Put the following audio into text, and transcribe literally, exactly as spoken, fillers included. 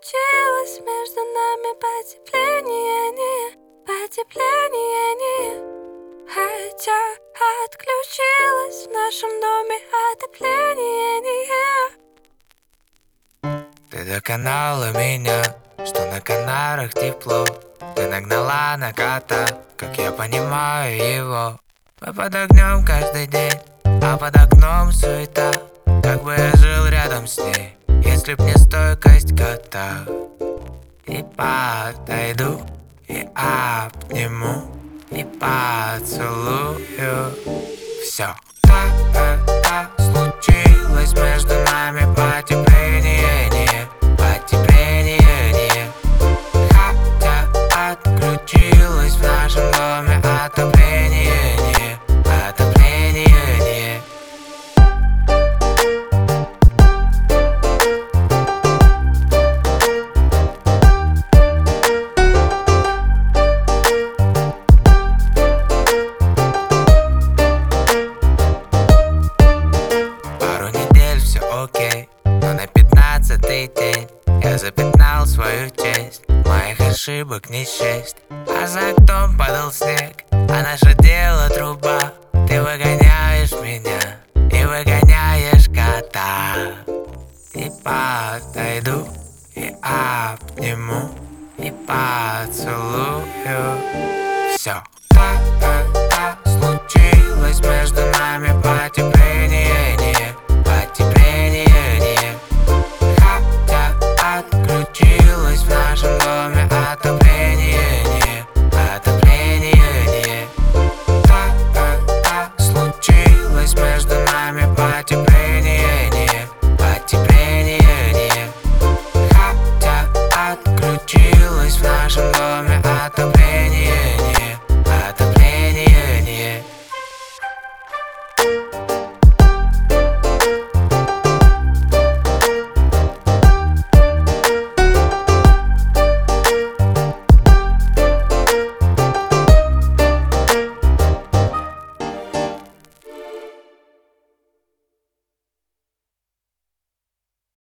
случилось между нами потепление, не потепление, не. Хотя отключилось в нашем доме отопление, не. Ты доконала меня, что на Канарах тепло. Ты нагнала наката, как я понимаю его. Мы под огнем каждый день, а под окном суета. Как бы я жил рядом с ней, если б не стойкость кота. И подойду, и обниму, и поцелую. Все. Та-та-та, случилось между нами потепление, не потепление, не. Хотя отключилось в нашем доме отопление, не отопление, не. Пару недель все окей, но на пятнадцатый день я запятнал свою честь. Моих ошибок не счесть, а за окном падал снег, а наше дело труба. Ты выгоняешь меня и выгоняешь кота. И подойду, и обниму, и поцелую. Все. Та-та-та, случилось между нами